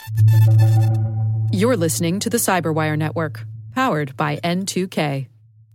You're listening to the Cyberwire Network, powered by N2K.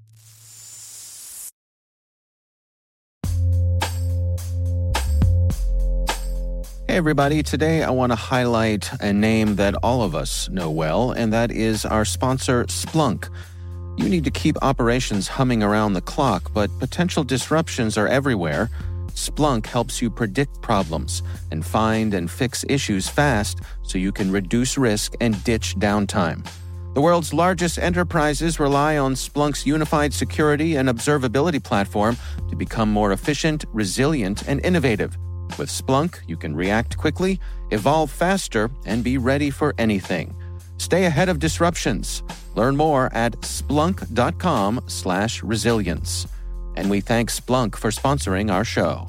Hey everybody, today I want to highlight a name that all of us know well, and that is our sponsor, Splunk. You need to keep operations humming around the clock, but potential disruptions are everywhere. Splunk helps you predict problems and find and fix issues fast so you can reduce risk and ditch downtime. The world's largest enterprises rely on Splunk's unified security and observability platform to become more efficient, resilient, and innovative. With Splunk, you can react quickly, evolve faster, and be ready for anything. Stay ahead of disruptions. Learn more at splunk.com/resilience. And we thank Splunk for sponsoring our show.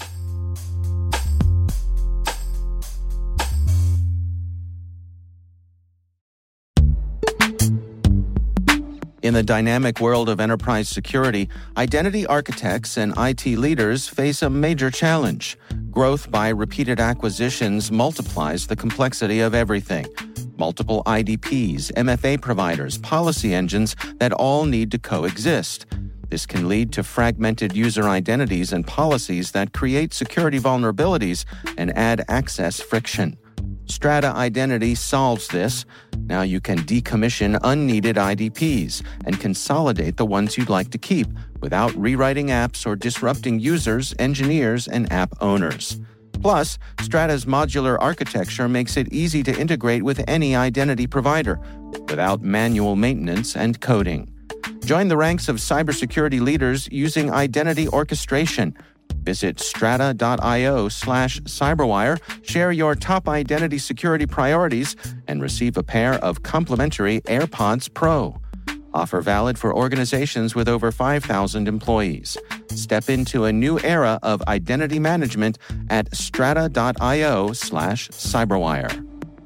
In the dynamic world of enterprise security, identity architects and IT leaders face a major challenge. Growth by repeated acquisitions multiplies the complexity of everything. Multiple IDPs, MFA providers, policy engines that all need to coexist. This can lead to fragmented user identities and policies that create security vulnerabilities and add access friction. Strata Identity solves this. Now you can decommission unneeded IDPs and consolidate the ones you'd like to keep without rewriting apps or disrupting users, engineers, and app owners. Plus, Strata's modular architecture makes it easy to integrate with any identity provider without manual maintenance and coding. Join the ranks of cybersecurity leaders using identity orchestration. Visit strata.io/cyberwire, share your top identity security priorities, and receive a pair of complimentary AirPods Pro. Offer valid for organizations with over 5,000 employees. Step into a new era of identity management at strata.io/cyberwire.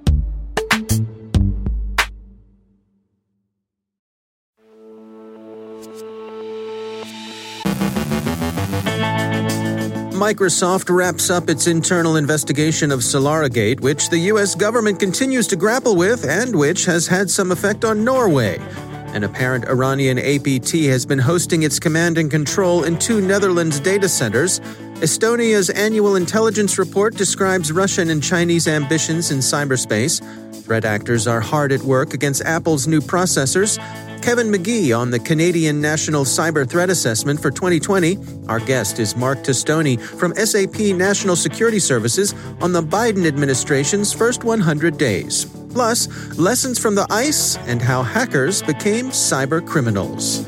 Microsoft wraps up its internal investigation of SolaraGate, which the U.S. government continues to grapple with and which has had some effect on Norway. An apparent Iranian APT has been hosting its command and control in 2 Netherlands data centers. Estonia's annual intelligence report describes Russian and Chinese ambitions in cyberspace. Threat actors are hard at work against Apple's new processors. Kevin McGee on the Canadian National Cyber Threat Assessment for 2020. Our guest is Mark Tostoni from SAP National Security Services on the Biden administration's first 100 days. Plus, lessons from the ICE and how hackers became cyber criminals.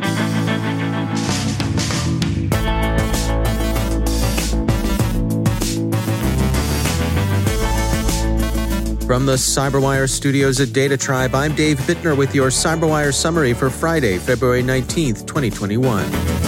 From the CyberWire studios at Data Tribe, I'm Dave Bittner with your CyberWire summary for Friday, February 19th, 2021.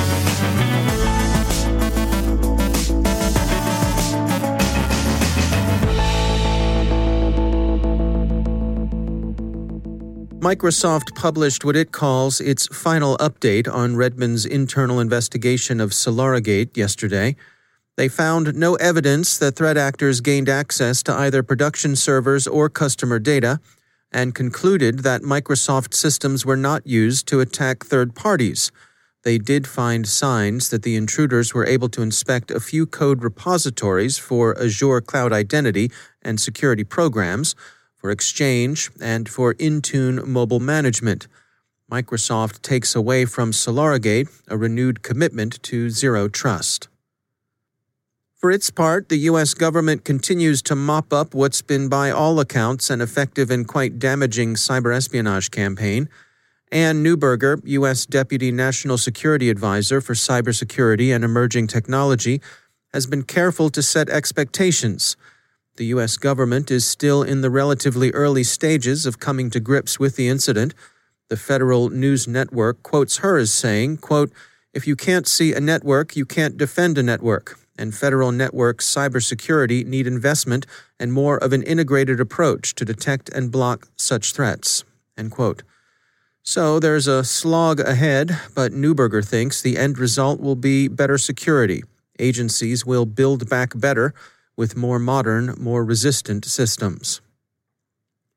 Microsoft published what it calls its final update on Redmond's internal investigation of SolaraGate yesterday. They found no evidence that threat actors gained access to either production servers or customer data, and concluded that Microsoft systems were not used to attack third parties. They did find signs that the intruders were able to inspect a few code repositories for Azure Cloud Identity and security programs, for Exchange, and for Intune mobile management. Microsoft takes away from SolaraGate a renewed commitment to zero trust. For its part, the U.S. government continues to mop up what's been by all accounts an effective and quite damaging cyber espionage campaign. Ann Neuberger, U.S. Deputy National Security Advisor for Cybersecurity and Emerging Technology, has been careful to set expectations. The U.S. government is still in the relatively early stages of coming to grips with the incident. The Federal News Network quotes her as saying, quote, "If you can't see a network, you can't defend a network. And federal network cybersecurity need investment and more of an integrated approach to detect and block such threats." End quote. So there's a slog ahead, but Neuberger thinks the end result will be better security. Agencies will build back better with more modern, more resistant systems.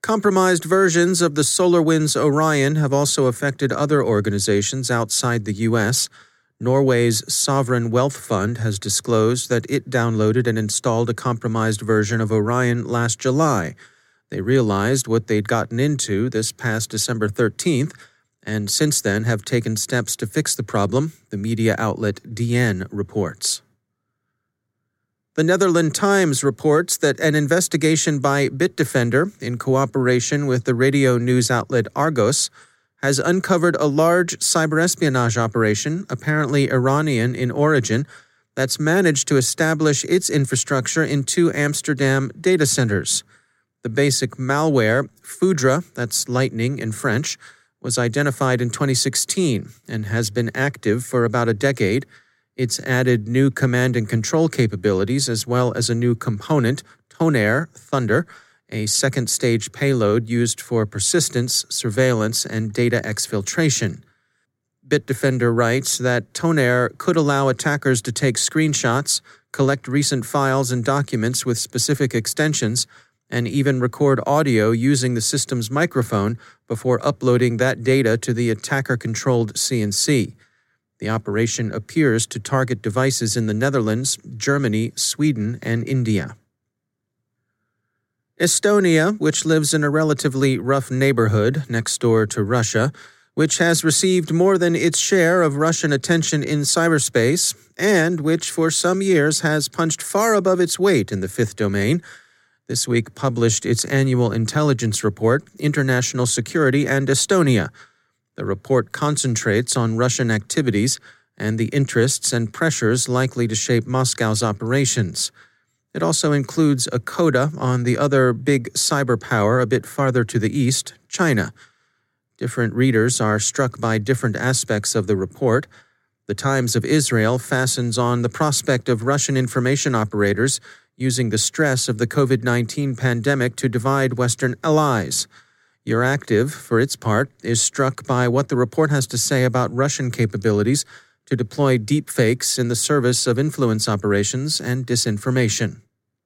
Compromised versions of the SolarWinds Orion have also affected other organizations outside the U.S. Norway's Sovereign Wealth Fund has disclosed that it downloaded and installed a compromised version of Orion last July. They realized what they'd gotten into this past December 13th, and since then have taken steps to fix the problem, the media outlet DN reports. The Netherlands Times reports that an investigation by Bitdefender, in cooperation with the radio news outlet Argos, has uncovered a large cyber espionage operation, apparently Iranian in origin, that's managed to establish its infrastructure in 2 Amsterdam data centers. The basic malware, Foudre, that's lightning in French, was identified in 2016 and has been active for about a decade. It's added new command and control capabilities as well as a new component, Tonnerre, Thunder, a second-stage payload used for persistence, surveillance, and data exfiltration. Bitdefender writes that Tonnerre could allow attackers to take screenshots, collect recent files and documents with specific extensions, and even record audio using the system's microphone before uploading that data to the attacker-controlled CNC. The operation appears to target devices in the Netherlands, Germany, Sweden, and India. Estonia, which lives in a relatively rough neighborhood next door to Russia, which has received more than its share of Russian attention in cyberspace, and which for some years has punched far above its weight in the fifth domain, this week published its annual intelligence report, International Security and Estonia. The report concentrates on Russian activities and the interests and pressures likely to shape Moscow's operations. It also includes a coda on the other big cyber power a bit farther to the east, China. Different readers are struck by different aspects of the report. The Times of Israel fastens on the prospect of Russian information operators using the stress of the COVID-19 pandemic to divide Western allies. Euractiv, for its part, is struck by what the report has to say about Russian capabilities to deploy deepfakes in the service of influence operations and disinformation.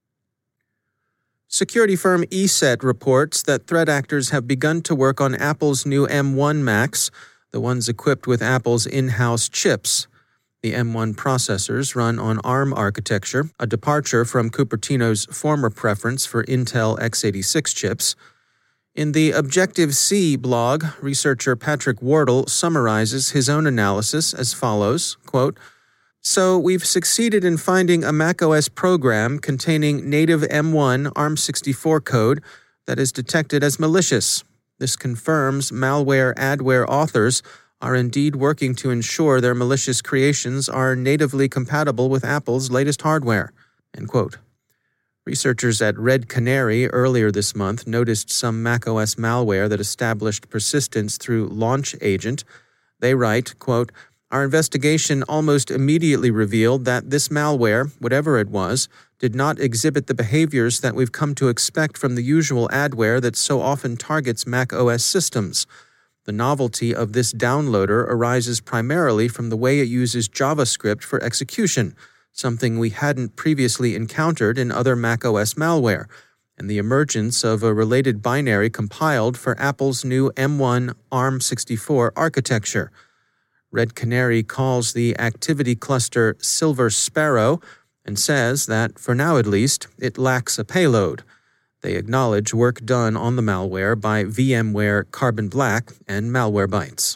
Security firm ESET reports that threat actors have begun to work on Apple's new M1 Macs, the ones equipped with Apple's in-house chips. The M1 processors run on ARM architecture, a departure from Cupertino's former preference for Intel x86 chips. In the Objective-C blog, researcher Patrick Wardle summarizes his own analysis as follows, quote, "So we've succeeded in finding a macOS program containing native M1 ARM64 code that is detected as malicious. This confirms malware adware authors are indeed working to ensure their malicious creations are natively compatible with Apple's latest hardware." End quote. Researchers at Red Canary earlier this month noticed some macOS malware that established persistence through Launch Agent. They write, quote, "Our investigation almost immediately revealed that this malware, whatever it was, did not exhibit the behaviors that we've come to expect from the usual adware that so often targets macOS systems. The novelty of this downloader arises primarily from the way it uses JavaScript for execution, something we hadn't previously encountered in other macOS malware, and the emergence of a related binary compiled for Apple's new M1 ARM64 architecture. Red Canary calls the activity cluster Silver Sparrow and says that, for now at least, it lacks a payload. They acknowledge work done on the malware by VMware Carbon Black and Malwarebytes.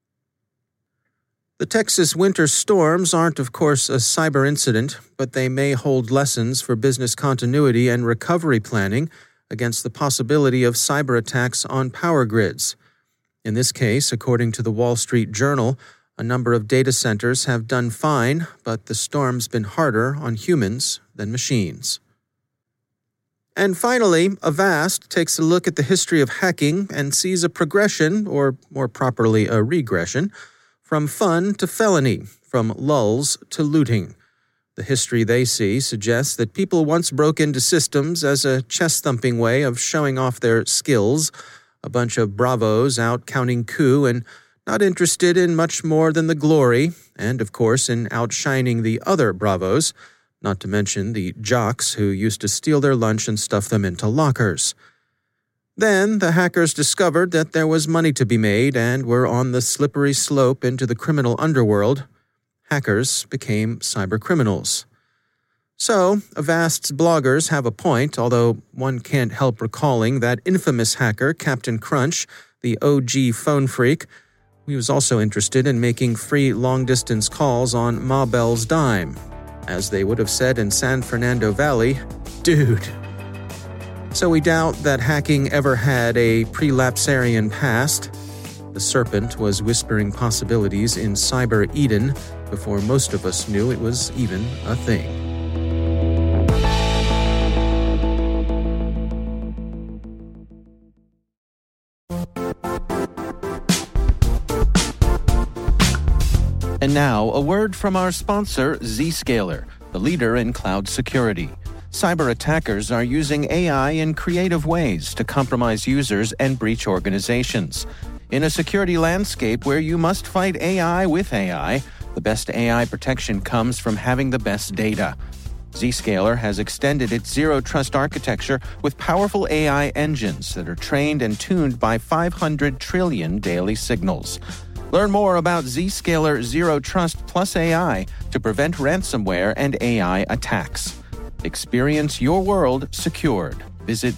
The Texas winter storms aren't, of course, a cyber incident, but they may hold lessons for business continuity and recovery planning against the possibility of cyber attacks on power grids. In this case, according to the Wall Street Journal, a number of data centers have done fine, but the storm's been harder on humans than machines. And finally, Avast takes a look at the history of hacking and sees a progression, or more properly, a regression, from fun to felony, from lulls to looting. The history they see suggests that people once broke into systems as a chest-thumping way of showing off their skills, a bunch of bravos out counting coup and not interested in much more than the glory, and of course in outshining the other bravos, not to mention the jocks who used to steal their lunch and stuff them into lockers. Then the hackers discovered that there was money to be made and were on the slippery slope into the criminal underworld. Hackers became cybercriminals. So, Avast's bloggers have a point, although one can't help recalling that infamous hacker, Captain Crunch, the OG phone freak. He was also interested in making free long-distance calls on Ma Bell's dime. As they would have said in San Fernando Valley, dude. So we doubt that hacking ever had a prelapsarian past. The serpent was whispering possibilities in Cyber Eden before most of us knew it was even a thing. And now, a word from our sponsor, Zscaler, the leader in cloud security. Cyber attackers are using AI in creative ways to compromise users and breach organizations. In a security landscape where you must fight AI with AI, the best AI protection comes from having the best data. Zscaler has extended its zero-trust architecture with powerful AI engines that are trained and tuned by 500 trillion daily signals. Learn more about Zscaler Zero Trust Plus AI to prevent ransomware and AI attacks. Experience your world secured. Visit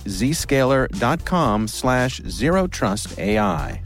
zscaler.com/zerotrustai.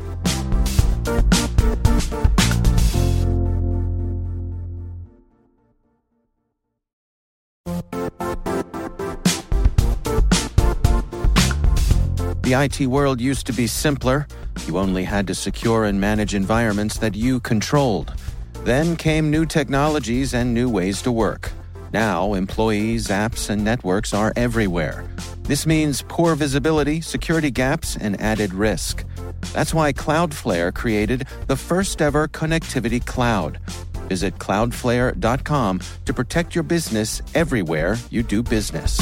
The IT world used to be simpler. You only had to secure and manage environments that you controlled. Then came new technologies and new ways to work. Now, employees, apps, and networks are everywhere. This means poor visibility, security gaps, and added risk. That's why Cloudflare created the first-ever connectivity cloud. Visit cloudflare.com to protect your business everywhere you do business.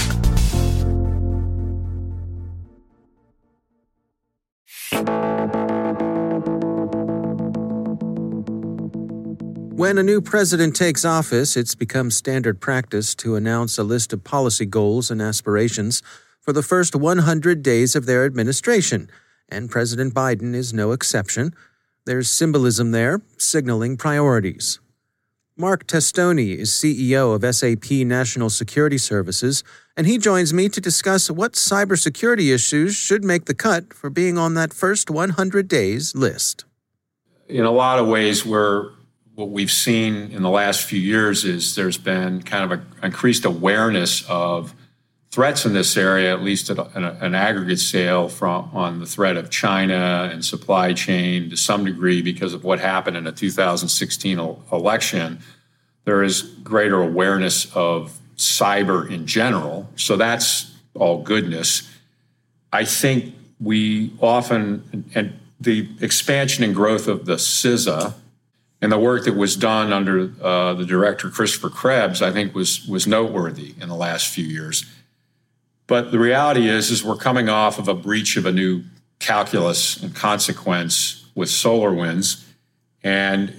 When a new president takes office, it's become standard practice to announce a list of policy goals and aspirations for the first 100 days of their administration, and President Biden is no exception. There's symbolism there, signaling priorities. Mark Testoni is CEO of SAP National Security Services, and he joins me to discuss what cybersecurity issues should make the cut for being on that first 100 days list. In a lot of ways, what we've seen in the last few years is there's been kind of an increased awareness of threats in this area, at least at an aggregate scale on the threat of China and supply chain to some degree because of what happened in the 2016 election. There is greater awareness of cyber in general, so that's all goodness. I think we often, and the expansion and growth of the CISA, and the work that was done under the director, Christopher Krebs, I think was noteworthy in the last few years. But the reality is we're coming off of a breach of a new calculus and consequence with SolarWinds. And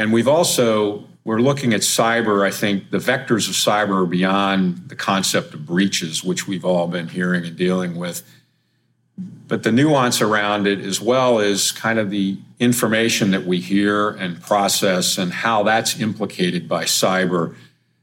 we're looking at cyber. I think the vectors of cyber are beyond the concept of breaches, which we've all been hearing and dealing with. But the nuance around it, as well as kind of the information that we hear and process and how that's implicated by cyber,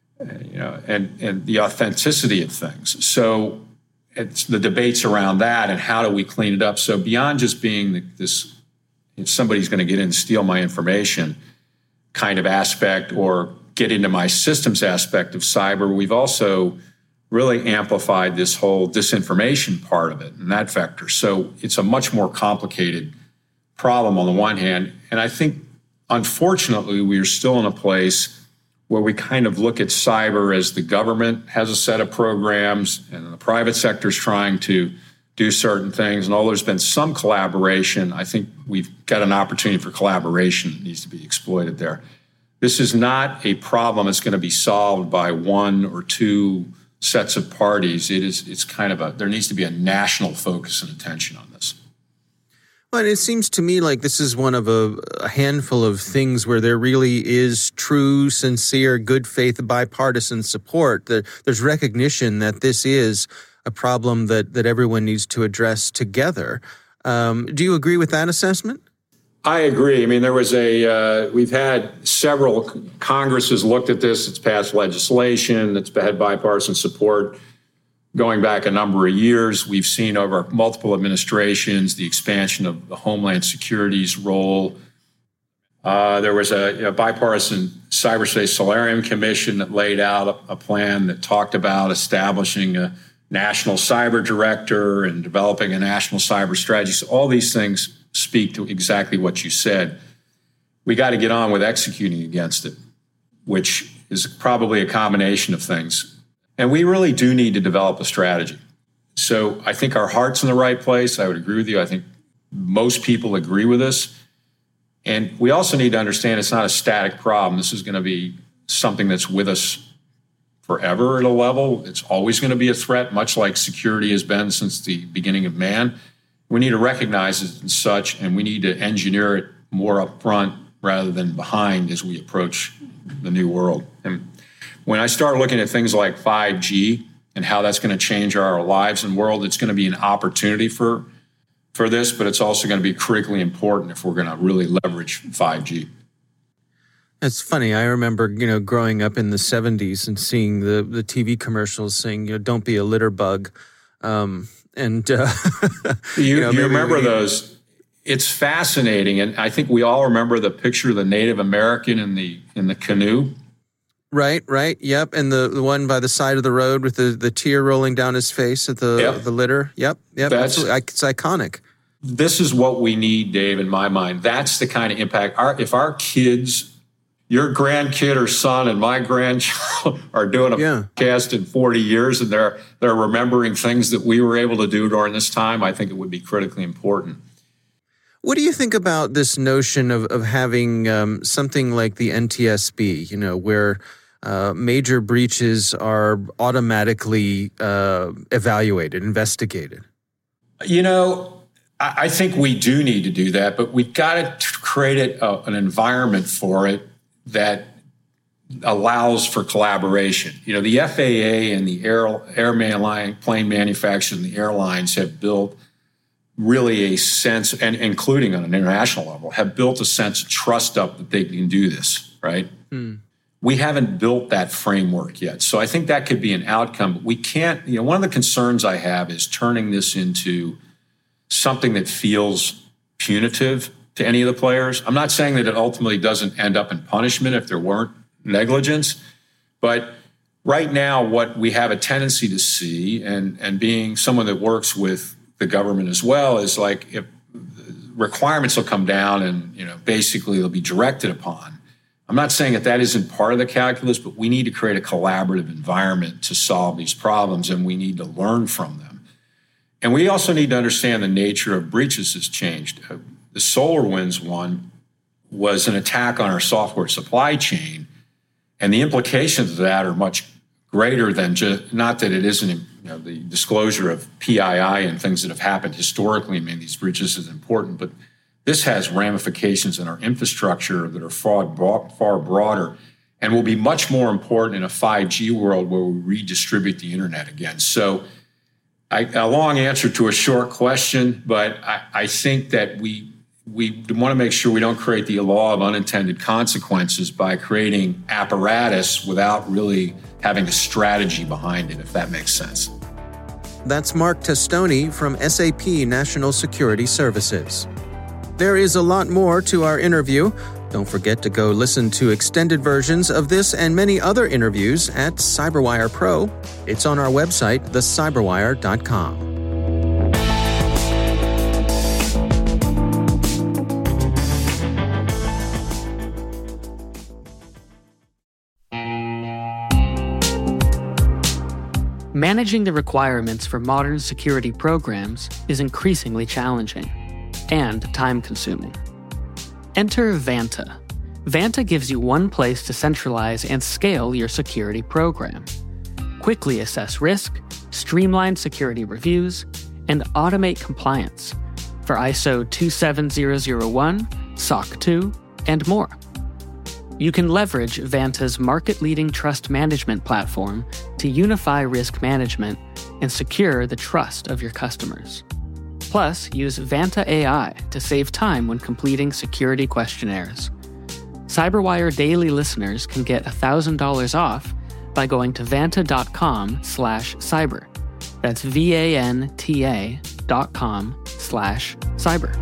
and the authenticity of things. So it's the debates around that and how do we clean it up. So beyond just being this, if somebody's going to get in and steal my information kind of aspect or get into my systems aspect of cyber, we've also really amplified this whole disinformation part of it and that vector. So it's a much more complicated problem on the one hand. And I think, unfortunately, we are still in a place where we kind of look at cyber as the government has a set of programs and the private sector is trying to do certain things. And although there's been some collaboration, I think we've got an opportunity for collaboration that needs to be exploited there. This is not a problem that's going to be solved by one or two sets of parties. It's kind of there needs to be a national focus and attention on this. Well, and it seems to me like this is one of a handful of things where there really is true, sincere, good faith, bipartisan support. There's recognition that this is a problem that everyone needs to address together. Do you agree with that assessment? I agree. I mean, we've had several Congresses looked at this. It's passed legislation. It's had bipartisan support going back a number of years. We've seen over multiple administrations the expansion of the Homeland Security's role. There was a bipartisan Cyberspace Solarium Commission that laid out a plan that talked about establishing a national cyber director and developing a national cyber strategy. So all these things speak to exactly what you said. We got to get on with executing against it, which is probably a combination of things. And we really do need to develop a strategy. So I think our heart's in the right place. I would agree with you. I think most people agree with this. And we also need to understand it's not a static problem. This is going to be something that's with us forever at a level. It's always going to be a threat, much like security has been since the beginning of man. We need to recognize it as such, and we need to engineer it more up front rather than behind as we approach the new world. And when I start looking at things like 5G and how that's going to change our lives and world, it's going to be an opportunity for this, but it's also going to be critically important if we're going to really leverage 5G. It's funny. I remember, growing up in the 70s and seeing the TV commercials saying, don't be a litter bug. You remember those. It's fascinating. And I think we all remember the picture of the Native American in the canoe. Right. Yep. And the one by the side of the road with the tear rolling down his face at the litter. Yep. Absolutely. It's iconic. This is what we need, Dave, in my mind. That's the kind of impact. If our kids, your grandkid or son and my grandchild are doing a podcast in 40 years and they're remembering things that we were able to do during this time, I think it would be critically important. What do you think about this notion of having something like the NTSB, where major breaches are automatically evaluated, investigated? I think we do need to do that, but we've got to create an environment for it that allows for collaboration. The FAA and the plane manufacturers and the airlines have built really a sense, and including on an international level, have built a sense of trust up that they can do this, right? We haven't built that framework yet. So I think that could be an outcome. But we can't, one of the concerns I have is turning this into something that feels punitive to any of the players. I'm not saying that it ultimately doesn't end up in punishment if there weren't negligence, but right now what we have a tendency to see, and being someone that works with the government as well, is like if requirements will come down and basically they'll be directed upon. I'm not saying that isn't part of the calculus, but we need to create a collaborative environment to solve these problems, and we need to learn from them. And we also need to understand the nature of breaches has changed. The SolarWinds one was an attack on our software supply chain, and the implications of that are much greater than just, not that it isn't, the disclosure of PII and things that have happened historically. I mean, these breaches is important, but this has ramifications in our infrastructure that are far broader and will be much more important in a 5G world where we redistribute the internet again. So a long answer to a short question, but I think that we want to make sure we don't create the law of unintended consequences by creating apparatus without really having a strategy behind it, if that makes sense. That's Mark Testoni from SAP National Security Services. There is a lot more to our interview. Don't forget to go listen to extended versions of this and many other interviews at CyberWire Pro. It's on our website, thecyberwire.com. Managing the requirements for modern security programs is increasingly challenging and time-consuming. Enter Vanta. Vanta gives you one place to centralize and scale your security program. Quickly assess risk, streamline security reviews, and automate compliance for ISO 27001, SOC 2, and more. You can leverage Vanta's market-leading trust management platform to unify risk management and secure the trust of your customers. Plus, use Vanta AI to save time when completing security questionnaires. CyberWire Daily listeners can get $1,000 off by going to vanta.com/cyber. That's vanta.com/cyber.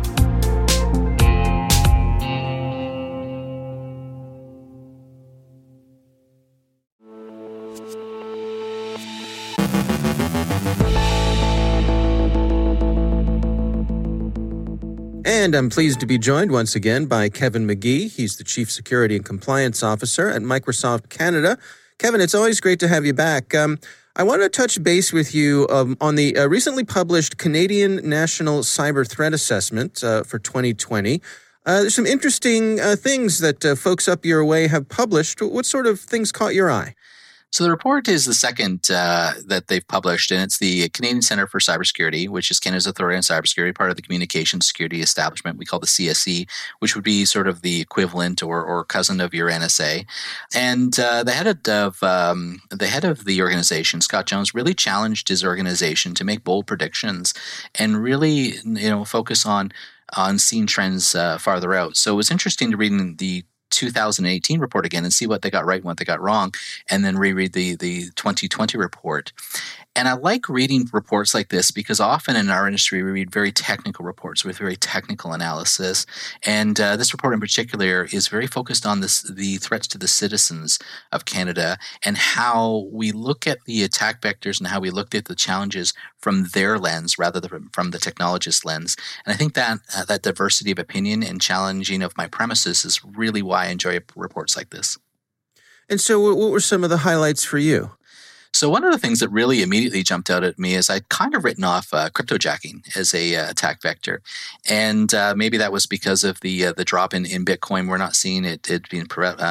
And I'm pleased to be joined once again by Kevin McGee. He's the Chief Security and Compliance Officer at Microsoft Canada. Kevin, it's always great to have you back. I want to touch base with you on the recently published Canadian National Cyber Threat Assessment for 2020. There's some interesting things that folks up your way have published. What sort of things caught your eye? So the report is the second that they've published, and it's the Canadian Centre for Cybersecurity, which is Canada's authority on cybersecurity, part of the Communications Security Establishment we call the CSE, which would be sort of the equivalent or cousin of your NSA. And the head of the organization, Scott Jones, really challenged his organization to make bold predictions and really focus on seeing trends farther out. So it was interesting to read in the 2018 report again and see what they got right and what they got wrong, and then reread the 2020 report. And I like reading reports like this because often in our industry, we read very technical reports with very technical analysis. And this report in particular is very focused on the threats to the citizens of Canada and how we look at the attack vectors and how we looked at the challenges from their lens rather than from the technologist lens. And I think that that diversity of opinion and challenging of my premises is really why I enjoy reports like this. And so what were some of the highlights for you? So one of the things that really immediately jumped out at me is I'd kind of written off cryptojacking as a attack vector, and maybe that was because of the drop in Bitcoin. We're not seeing it being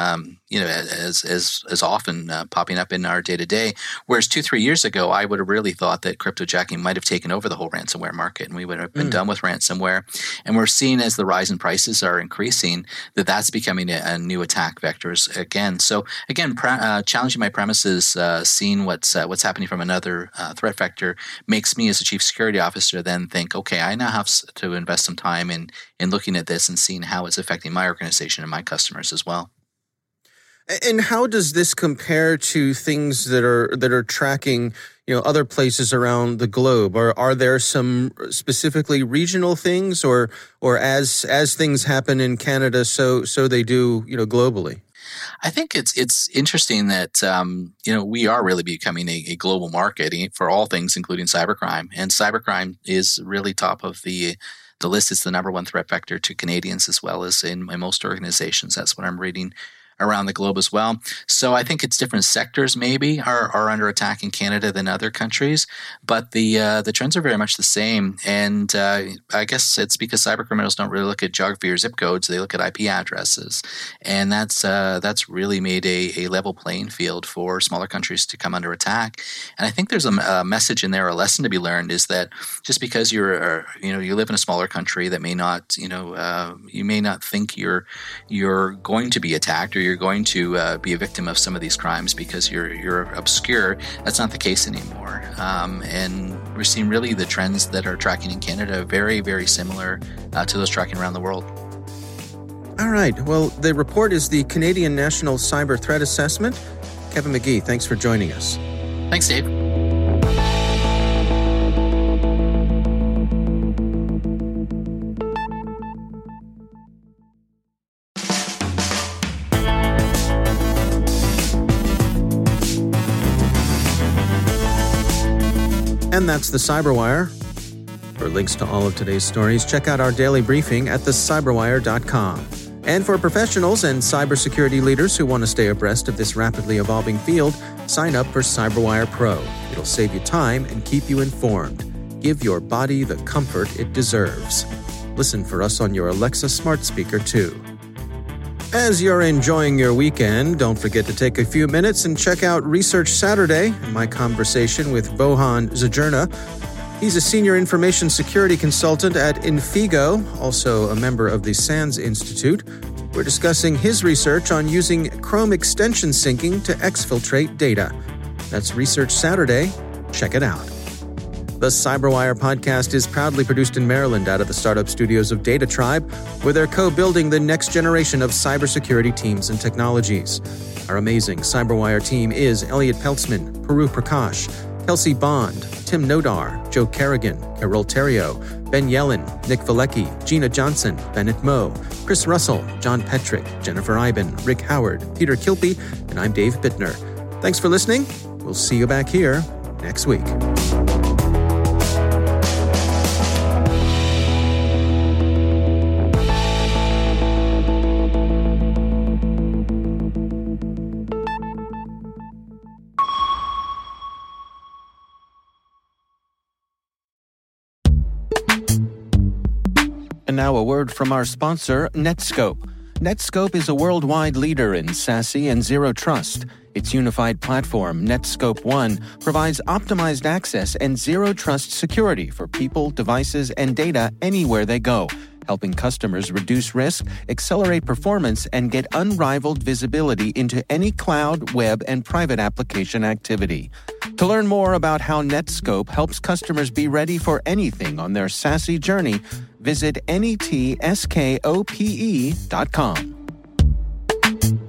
as often popping up in our day to day. Whereas 2-3 years ago, I would have really thought that cryptojacking might have taken over the whole ransomware market, and we would have been done with ransomware. And we're seeing as the rise in prices are increasing that's becoming a new attack vectors again. So again, challenging my premises, seeing what's happening from another threat vector makes me as a chief security officer then think, okay, I now have to invest some time in looking at this and seeing how it's affecting my organization and my customers as well. And how does this compare to things that are tracking, other places around the globe? Or are there some specifically regional things, or as things happen in Canada, so they do, globally? I think it's interesting that we are really becoming a global market for all things, including cybercrime, and cybercrime is really top of the list. It's the number one threat vector to Canadians as well as in most organizations. That's what I'm reading around the globe as well. So I think it's different sectors maybe are under attack in Canada than other countries, but the trends are very much the same. And I guess it's because cybercriminals don't really look at geography or zip codes; they look at IP addresses, and that's really made a level playing field for smaller countries to come under attack. And I think there's a message in there, a lesson to be learned, is that just because you live in a smaller country that may not you may not think you're going to be attacked or you're going to be a victim of some of these crimes because you're obscure. That's not the case anymore. And we're seeing really the trends that are tracking in Canada very, very similar to those tracking around the world. All right. Well, the report is the Canadian National Cyber Threat Assessment. Kevin McGee, thanks for joining us. Thanks, Dave. And that's the Cyberwire. For links to all of today's stories, check out our daily briefing at thecyberwire.com. And for professionals and cybersecurity leaders who want to stay abreast of this rapidly evolving field, sign up for CyberWire Pro. It'll save you time and keep you informed. Give your body the comfort it deserves. Listen for us on your Alexa smart speaker, too. As you're enjoying your weekend, don't forget to take a few minutes and check out Research Saturday, my conversation with Vohan Zajerna. He's a senior information security consultant at Infigo, also a member of the SANS Institute. We're discussing his research on using Chrome extension syncing to exfiltrate data. That's Research Saturday. Check it out. The Cyberwire podcast is proudly produced in Maryland out of the startup studios of Data Tribe, where they're co-building the next generation of cybersecurity teams and technologies. Our amazing Cyberwire team is Elliot Peltzman, Puru Prakash, Kelsey Bond, Tim Nodar, Joe Kerrigan, Carol Theriault, Ben Yellen, Nick Valecki, Gina Johnson, Bennett Moe, Chris Russell, John Petrick, Jennifer Iben, Rick Howard, Peter Kilpie, and I'm Dave Bittner. Thanks for listening. We'll see you back here next week. And now a word from our sponsor, Netskope. Netskope is a worldwide leader in SASE and Zero Trust. Its unified platform, Netskope One, provides optimized access and Zero Trust security for people, devices, and data anywhere they go, helping customers reduce risk, accelerate performance, and get unrivaled visibility into any cloud, web, and private application activity. To learn more about how Netskope helps customers be ready for anything on their SASE journey, visit netskope.com.